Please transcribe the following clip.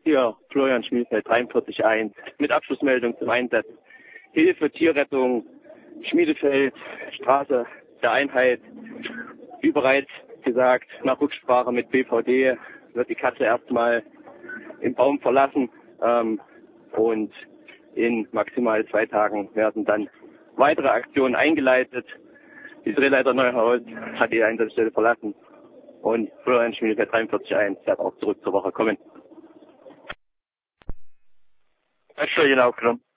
Hier, Florian Schmiedfeld, 43.1, mit Abschlussmeldung zum Einsatz. Hilfe, Tierrettung, Schmiedefeld, Straße der Einheit. Wie bereits gesagt, nach Rücksprache mit BVD wird die Katze erstmal im Baum verlassen und in maximal 2 Tagen werden dann weitere Aktionen eingeleitet. Die Drehleiter Neuhaus hat die Einsatzstelle verlassen und Florian Schmiedefeld, 43.1, wird auch zurück zur Woche kommen. Hast du ihn aufgenommen?